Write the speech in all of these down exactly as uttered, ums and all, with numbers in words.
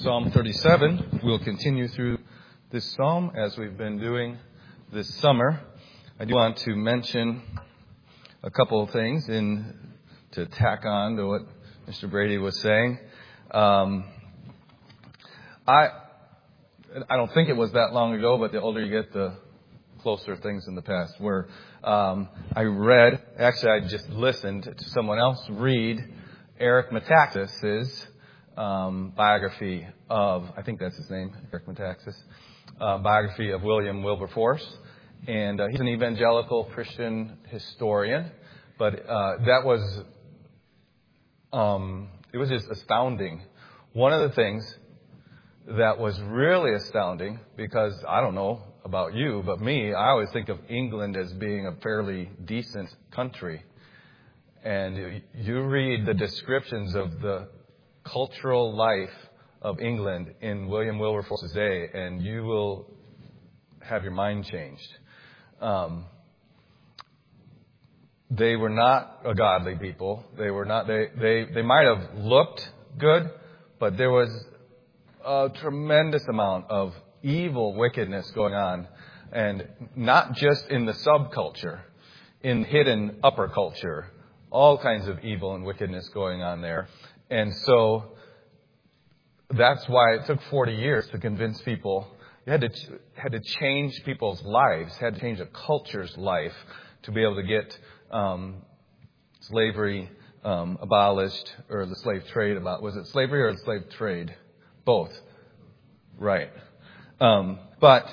Psalm thirty-seven. We'll continue through this psalm as we've been doing this summer. I do want to mention a couple of things in to tack on to what Mister Brady was saying. Um, I I don't think it was that long ago, but the older you get, the closer things in the past were. Um, I read, actually I just listened to someone else read Eric Metaxas's um, biography of, I think that's his name, Eric Metaxas, uh, biography of William Wilberforce. And uh, he's an evangelical Christian historian, but uh, that was, um, it was just astounding. One of the things that was really astounding, because I don't know about you, but me, I always think of England as being a fairly decent country. And you read the descriptions of the cultural life of England in William Wilberforce's day, and you will have your mind changed. Um, they were not a godly people. They were not. They they they might have looked good, but there was a tremendous amount of evil wickedness going on, and not just in the subculture, in hidden upper culture, all kinds of evil and wickedness going on there. And so that's why it took forty years to convince people. You had to had to change people's lives, had to change a culture's life to be able to get um, slavery um, abolished, or the slave trade about. Was it slavery or the slave trade? Both. Right. Um, but,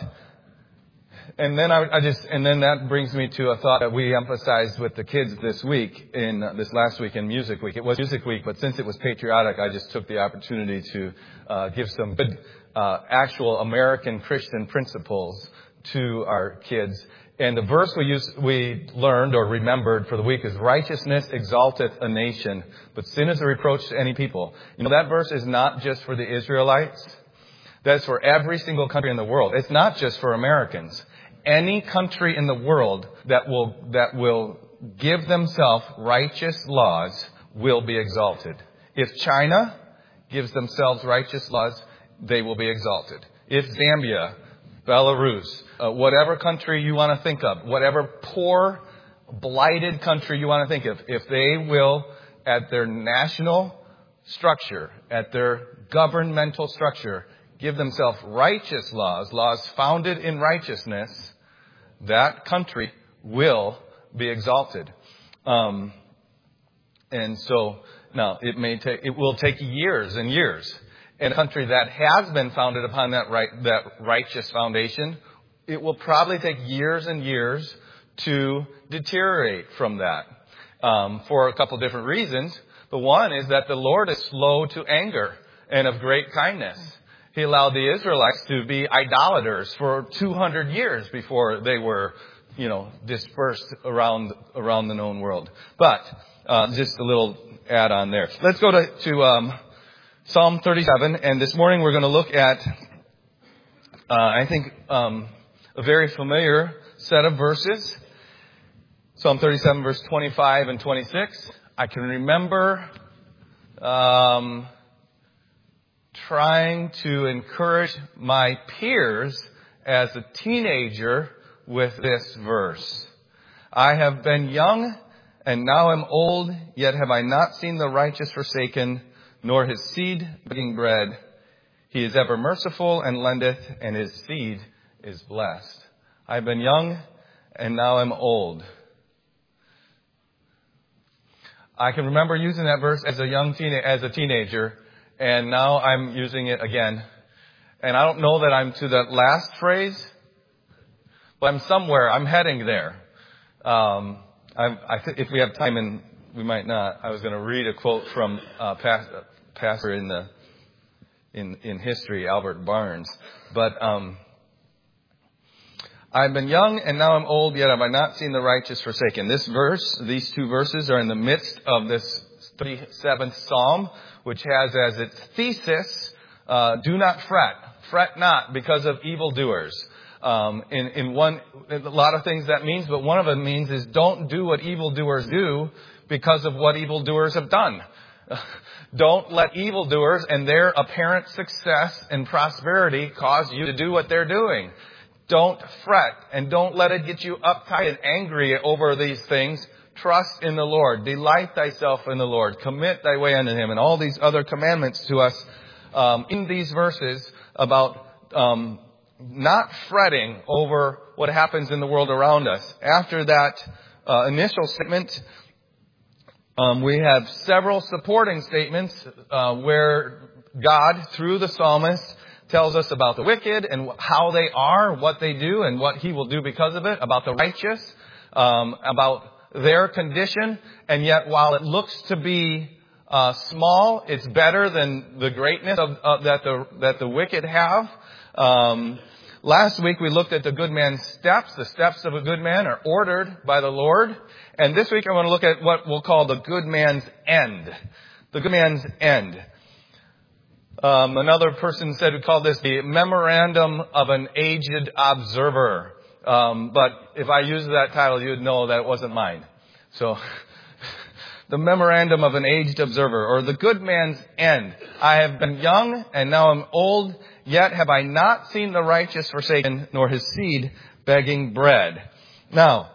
and then I, I just, and then that brings me to a thought that we emphasized with the kids this week, in uh, this last week in Music Week. It was Music Week, but since it was patriotic, I just took the opportunity to uh, give some good, uh, actual American Christian principles to our kids. And the verse we used, we learned or remembered for the week is, righteousness exalteth a nation, but sin is a reproach to any people. You know, that verse is not just for the Israelites. That's for every single country in the world. It's not just for Americans. Any country in the world that will that will give themselves righteous laws will be exalted. If China gives themselves righteous laws, they will be exalted. If Zambia, Belarus, uh, whatever country you want to think of, whatever poor, blighted country you want to think of, if they will, at their national structure, at their governmental structure, give themselves righteous laws, laws founded in righteousness, that country will be exalted. Um, and so, now, it may take, it will take years and years. And a country that has been founded upon that right, that righteous foundation, it will probably take years and years to deteriorate from that, um, for a couple different reasons. The one is that the Lord is slow to anger and of great kindness. He allowed the Israelites to be idolaters for two hundred years before they were, you know, dispersed around around the known world. But uh, just a little add-on there. Let's go to, to um, Psalm thirty-seven, and this morning we're going to look at, uh, I think, um, a very familiar set of verses. Psalm thirty-seven, verse twenty-five and twenty-six. I can remember Um, trying to encourage my peers as a teenager with this verse. I have been young and now am old, yet have I not seen the righteous forsaken, nor his seed begging bread. He is ever merciful and lendeth, and his seed is blessed. I have been young and now am old. I can remember using that verse as a young teen, as a teenager. And now I'm using it again. And I don't know that I'm to that last phrase, but I'm somewhere. I'm heading there. Um, I'm, I th- if we have time, and we might not, I was going to read a quote from uh, past, uh, pastor in the in in history, Albert Barnes. But um, I've been young and now I'm old, yet have I not seen the righteous forsaken. This verse, these two verses, are in the midst of this thirty-seventh Psalm, which has as its thesis, uh, do not fret. Fret not because of evildoers. Um, in, in one, a lot of things that means, but one of them means is don't do what evildoers do because of what evildoers have done. Don't let evildoers and their apparent success and prosperity cause you to do what they're doing. Don't fret and don't let it get you uptight and angry over these things. Trust in the Lord. Delight thyself in the Lord. Commit thy way unto Him. And all these other commandments to us um, in these verses about um, not fretting over what happens in the world around us. After that uh, initial statement, um, we have several supporting statements uh, where God, through the psalmist, tells us about the wicked and how they are, what they do, and what He will do because of it, about the righteous, um, about their condition. And yet, while it looks to be uh, small, it's better than the greatness of, uh, that the that the wicked have. Um, last week we looked at the good man's steps. The steps of a good man are ordered by the Lord. And this week I want to look at what we'll call the good man's end. The good man's end. Um, another person said we call this the memorandum of an aged observer. Um, but if I used that title, you'd know that it wasn't mine. So, the memorandum of an aged observer, or the good man's end. I have been young, and now I'm old, yet have I not seen the righteous forsaken, nor his seed begging bread. Now,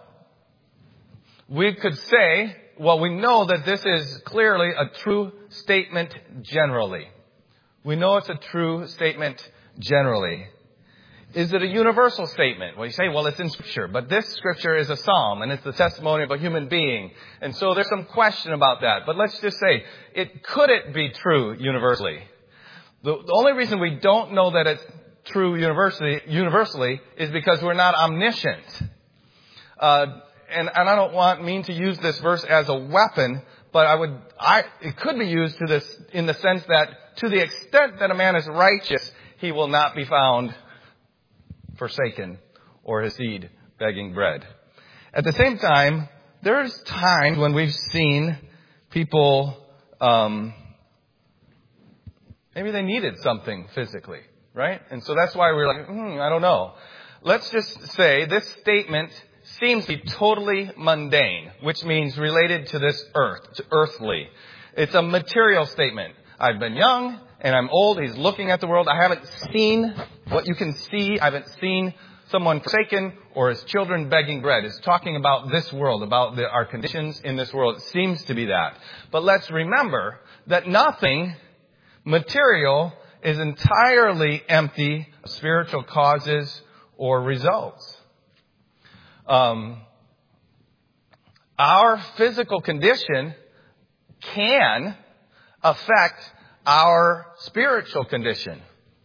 we could say, well, we know that this is clearly a true statement generally. We know it's a true statement generally. Is it a universal statement? Well, you say, well, it's in Scripture. But this Scripture is a psalm, and it's the testimony of a human being. And so there's some question about that. But let's just say, it could it be true universally? The, the only reason we don't know that it's true universally, universally is because we're not omniscient. Uh, and, and I don't want mean to use this verse as a weapon, but I would, I, it could be used to this in the sense that to the extent that a man is righteous, he will not be found forsaken or his seed begging bread. At the same time, there's times when we've seen people, um, maybe they needed something physically, right? And so that's why we're like, hmm, I don't know. Let's just say this statement seems to be totally mundane, which means related to this earth, to earthly. It's a material statement. I've been young and I'm old. He's looking at the world. I haven't seen what you can see. I haven't seen someone forsaken or his children begging bread. It's talking about this world, about the, our conditions in this world. It seems to be that. But let's remember that nothing material is entirely empty of spiritual causes or results. Um, our physical condition can affect our spiritual condition.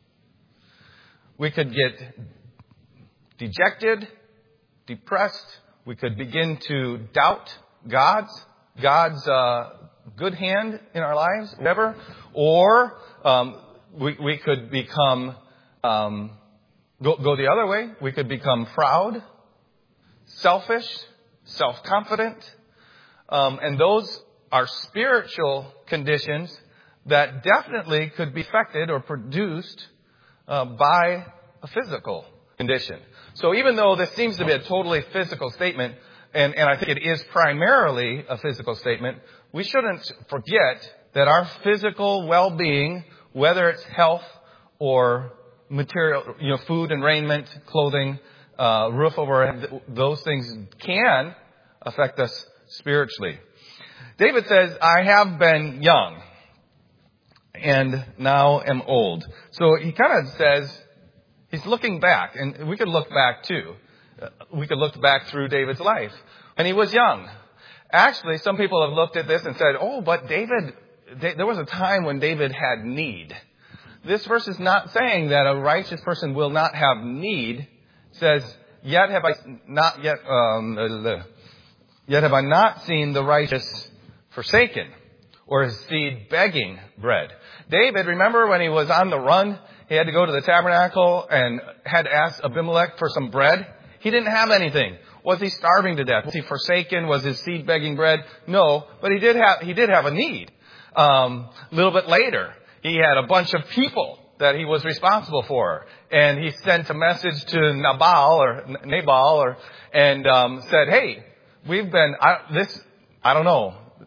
We could get dejected, depressed. We could begin to doubt God's God's uh, good hand in our lives, whatever. Or um, we we could become um, go go the other way. We could become proud, selfish, self-confident, um, and those are spiritual conditions that definitely could be affected or produced uh, by a physical condition. So even though this seems to be a totally physical statement, and, and I think it is primarily a physical statement, we shouldn't forget that our physical well-being, whether it's health or material, you know, food and raiment, clothing, uh, roof over our head, those things can affect us spiritually. David says, I have been young and now am old. So he kind of says, he's looking back, and we could look back too. We could look back through David's life. And he was young. Actually, some people have looked at this and said, oh, but David, there was a time when David had need. This verse is not saying that a righteous person will not have need. It says, yet have I not yet, um, yet have I not seen the righteous forsaken, or his seed begging bread. David, remember when he was on the run, he had to go to the tabernacle and had to ask Abimelech for some bread? He didn't have anything. Was he starving to death? Was he forsaken? Was his seed begging bread? No, but he did have, he did have a need. Um, a little bit later, he had a bunch of people that he was responsible for. And he sent a message to Nabal or Nabal or, and, um, said, hey, we've been, I, this, I don't know.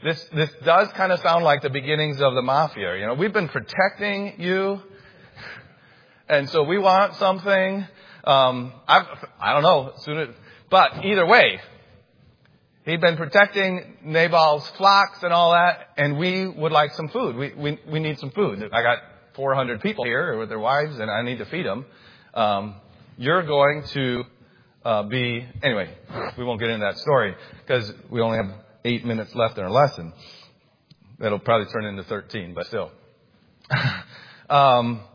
This, this does kind of sound like the beginnings of the mafia. You know, we've been protecting you. And so we want something. Um, I, I don't know. Soon as, but either way, he'd been protecting Nabal's flocks and all that. And we would like some food. We, we, we need some food. I got four hundred people here with their wives and I need to feed them. Um, you're going to, uh, be, anyway, we won't get into that story because we only have eight minutes left in our lesson. That'll probably turn into thirteen, but still. um,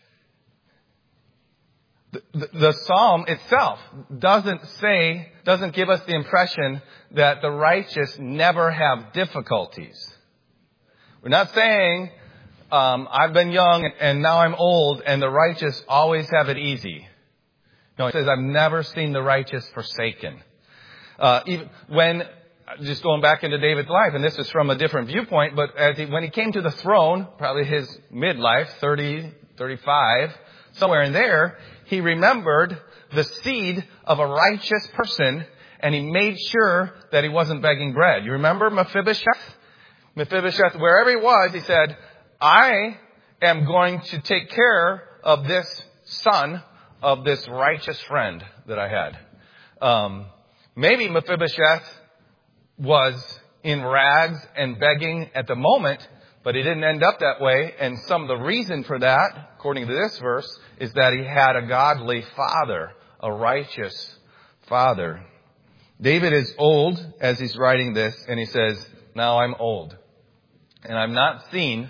the, the, the psalm itself doesn't say, doesn't give us the impression that the righteous never have difficulties. We're not saying, um, I've been young and now I'm old and the righteous always have it easy. No, it says, I've never seen the righteous forsaken. Uh, even when, just going back into David's life, and this is from a different viewpoint, but as he, when he came to the throne, probably his midlife, thirty, thirty-five, somewhere in there, he remembered the seed of a righteous person, and he made sure that he wasn't begging bread. You remember Mephibosheth? Mephibosheth, wherever he was, he said, I am going to take care of this son of this righteous friend that I had. Um, maybe Mephibosheth was in rags and begging at the moment, but he didn't end up that way. And some of the reason for that, according to this verse, is that he had a godly father, a righteous father. David is old as he's writing this, and he says, now I'm old, and I've not seen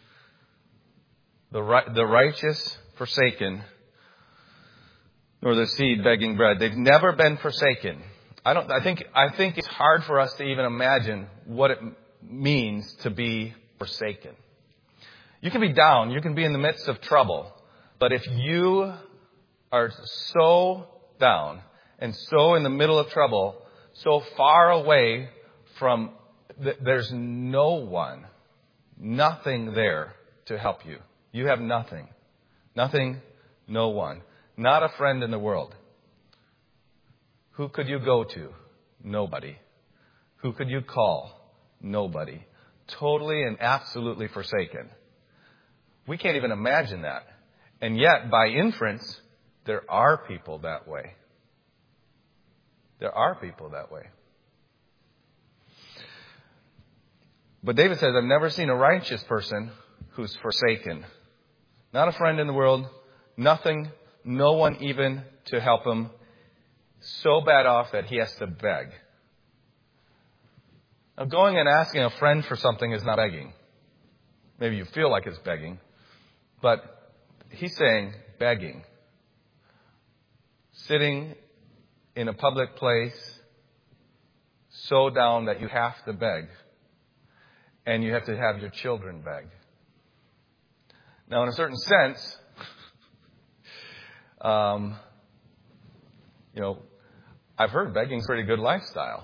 the right, the righteous forsaken, nor the seed begging bread. They've never been forsaken. I don't, I think, I think it's hard for us to even imagine what it means to be forsaken. You can be down. You can be in the midst of trouble. But if you are so down and so in the middle of trouble, so far away from, there's no one, nothing there to help you. You have nothing. Nothing, no one. Not a friend in the world. Who could you go to? Nobody. Who could you call? Nobody. Totally and absolutely forsaken. We can't even imagine that. And yet, by inference, there are people that way. There are people that way. But David says, I've never seen a righteous person who's forsaken. Not a friend in the world. Nothing. No one even to help him. So bad off that he has to beg. Now, going and asking a friend for something is not begging. Maybe you feel like it's begging. But he's saying begging. Sitting in a public place so down that you have to beg. And you have to have your children beg. Now, in a certain sense, um, you know, I've heard begging's a pretty good lifestyle.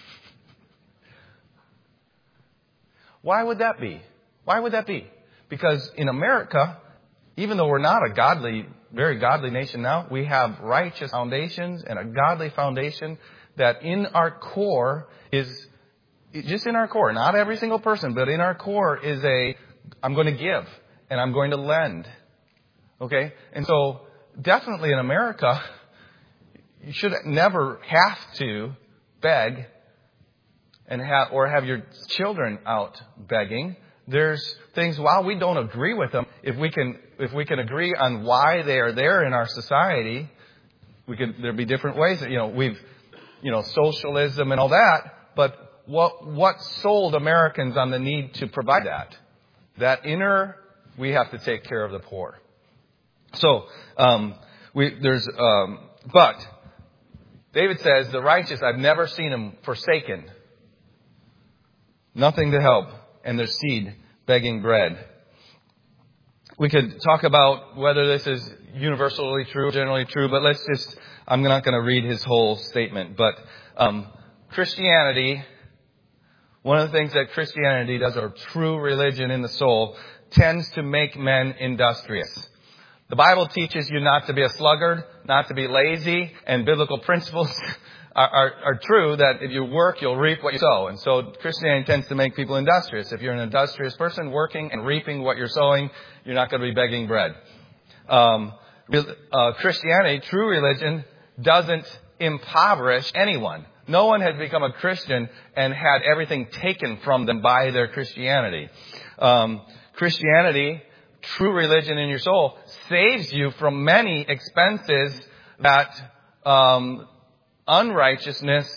Why would that be? Why would that be? Because in America, even though we're not a godly, very godly nation now, we have righteous foundations and a godly foundation that in our core is, just in our core, not every single person, but in our core is a, I'm going to give and I'm going to lend. Okay? And so definitely in America, you should never have to beg and have, or have your children out begging. There's things, while we don't agree with them, if we can, if we can agree on why they are there in our society, we could, there'd be different ways that, you know, we've, you know, socialism and all that, but what, what sold Americans on the need to provide that? That inner, we have to take care of the poor. So, um, we, there's, um, but, David says, the righteous, I've never seen him forsaken. Nothing to help. And their seed begging bread. We could talk about whether this is universally true, generally true, but let's just, I'm not going to read his whole statement. But um, Christianity, one of the things that Christianity does, or true religion in the soul, tends to make men industrious. The Bible teaches you not to be a sluggard, not to be lazy, and biblical principles are, are, are true, that if you work, you'll reap what you sow. And so Christianity tends to make people industrious. If you're an industrious person working and reaping what you're sowing, you're not going to be begging bread. Um, uh, Christianity, true religion, doesn't impoverish anyone. No one has become a Christian and had everything taken from them by their Christianity. Um, Christianity, true religion in your soul, saves you from many expenses that um, unrighteousness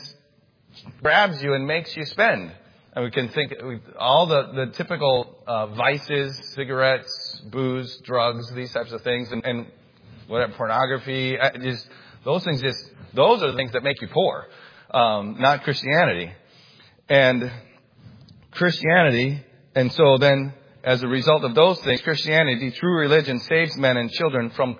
grabs you and makes you spend. And we can think all the, the typical uh, vices, cigarettes, booze, drugs, these types of things, and, and whatever, pornography, just those things just, those are the things that make you poor, um, not Christianity. And Christianity, and so then as a result of those things, Christianity, true religion, saves men and children from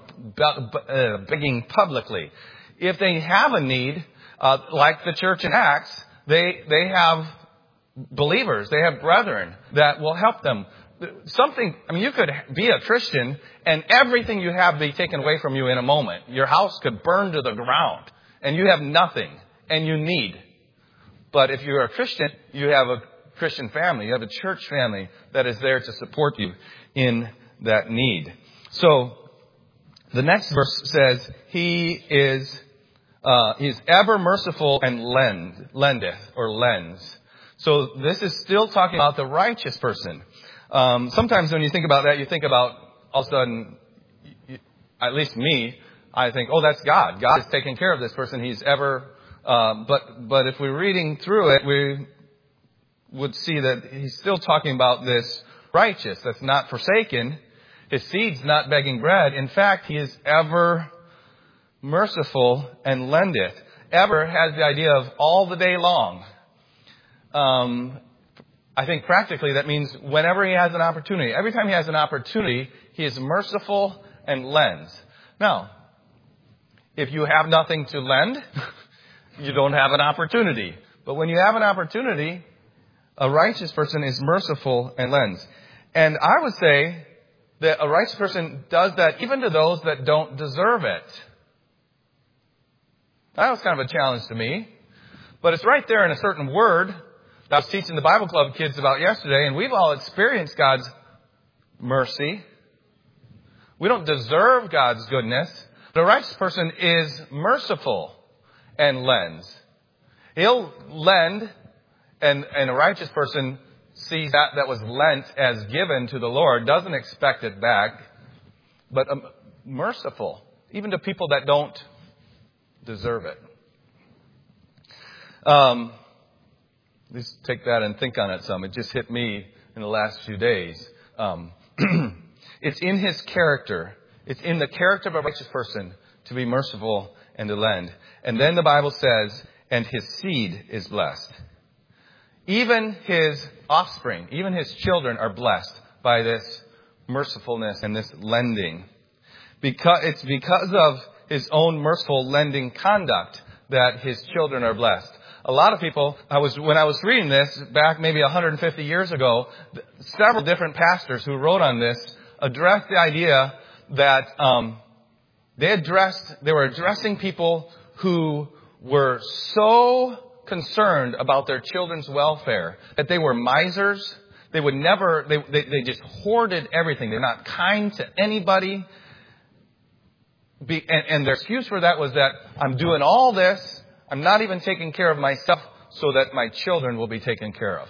begging publicly. If they have a need, uh, like the church in Acts, they they have believers, they have brethren that will help them. Something, I mean, you could be a Christian and everything you have be taken away from you in a moment. Your house could burn to the ground and you have nothing and you need. But if you're a Christian, you have a Christian family. You have a church family that is there to support you in that need. So the next verse says, He is uh, He is ever merciful and lend, lendeth or lends. So this is still talking about the righteous person. Um, sometimes when you think about that, you think about all of a sudden, at least me, I think, oh, that's God. God is taking care of this person. He's ever. Uh, but but if we're reading through it, we would see that he's still talking about this righteous that's not forsaken. His seed's not begging bread. In fact, he is ever merciful and lendeth. Ever has the idea of all the day long. Um, I think practically that means whenever he has an opportunity. Every time he has an opportunity, he is merciful and lends. Now, if you have nothing to lend, you don't have an opportunity. But when you have an opportunity, a righteous person is merciful and lends. And I would say that a righteous person does that even to those that don't deserve it. That was kind of a challenge to me. But it's right there in a certain word that I was teaching the Bible Club kids about yesterday. And we've all experienced God's mercy. We don't deserve God's goodness. But a righteous person is merciful and lends. He'll lend. And, and a righteous person sees that that was lent as given to the Lord, doesn't expect it back, but um, merciful, even to people that don't deserve it. Um, just take that and think on it some. It just hit me in the last few days. Um, it's in his character. It's in the character of a righteous person to be merciful and to lend. And then the Bible says, and his seed is blessed. Even his offspring, even his children are blessed by this mercifulness and this lending. Because it's because of his own merciful lending conduct that his children are blessed. A lot of people, I was when I was reading this back maybe one hundred fifty years ago, several different pastors who wrote on this addressed the idea that um, they addressed they were addressing people who were so concerned about their children's welfare, that they were misers. They would never, they, they, they just hoarded everything. They're not kind to anybody. Be, and, and their excuse for that was that I'm doing all this. I'm not even taking care of myself so that my children will be taken care of.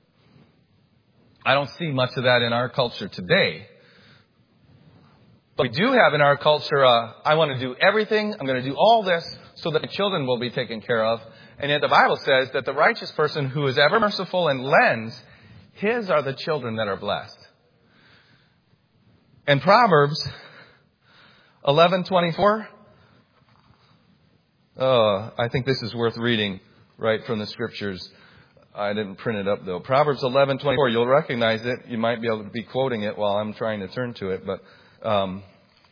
I don't see much of that in our culture today. But we do have in our culture, uh, I want to do everything. I'm going to do all this so that my children will be taken care of. And yet the Bible says that the righteous person who is ever merciful and lends, his are the children that are blessed. And Proverbs eleven twenty-four. Oh, I think this is worth reading right from the scriptures. I didn't print it up though. Proverbs eleven twenty-four. You'll recognize it. You might be able to be quoting it while I'm trying to turn to it. But um,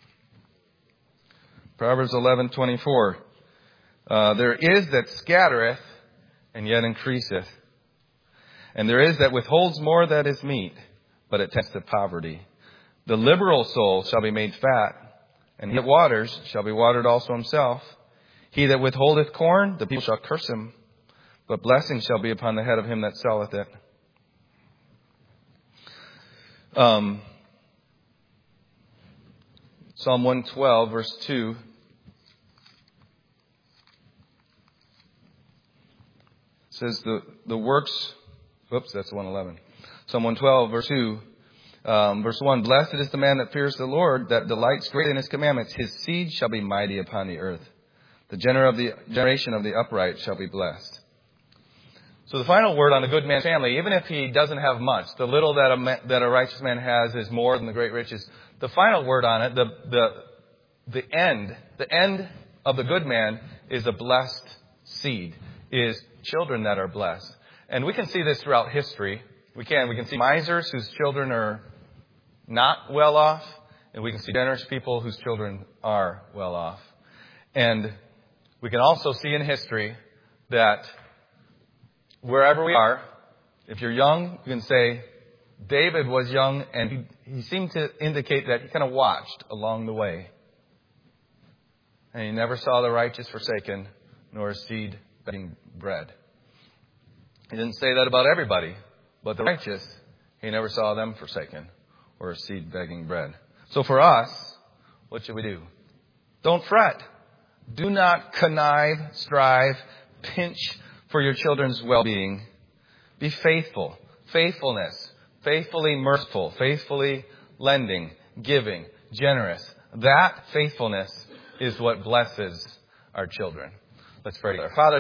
Proverbs eleven twenty-four. Uh, there is that scattereth and yet increaseth. And there is that withholds more that is meat, but it tends to poverty. The liberal soul shall be made fat, and he that waters shall be watered also himself. He that withholdeth corn, the people shall curse him, but blessing shall be upon the head of him that selleth it. Um, Psalm one twelve, verse two. Says the, the works, whoops, that's one eleven. Psalm one twelve, verse two, um, verse one, blessed is the man that fears the Lord, that delights greatly in his commandments. His seed shall be mighty upon the earth. The gener of the generation of the upright shall be blessed. So the final word on the good man's family, even if he doesn't have much, the little that a, man, that a righteous man has is more than the great riches. The final word on it, the, the, the end, the end of the good man is a blessed seed, is children that are blessed. And we can see this throughout history. We can. We can see misers whose children are not well off. And we can see generous people whose children are well off. And we can also see in history that wherever we are, if you're young, you can say David was young and he, he seemed to indicate that he kind of watched along the way. And he never saw the righteous forsaken, nor his seed begging bread. He didn't say that about everybody, but the righteous, he never saw them forsaken or a seed begging bread. So for us, what should we do? Don't fret. Do not connive, strive, pinch for your children's well-being. Be faithful. Faithfulness. Faithfully merciful. Faithfully lending, giving, generous. That faithfulness is what blesses our children. Let's pray together. Father,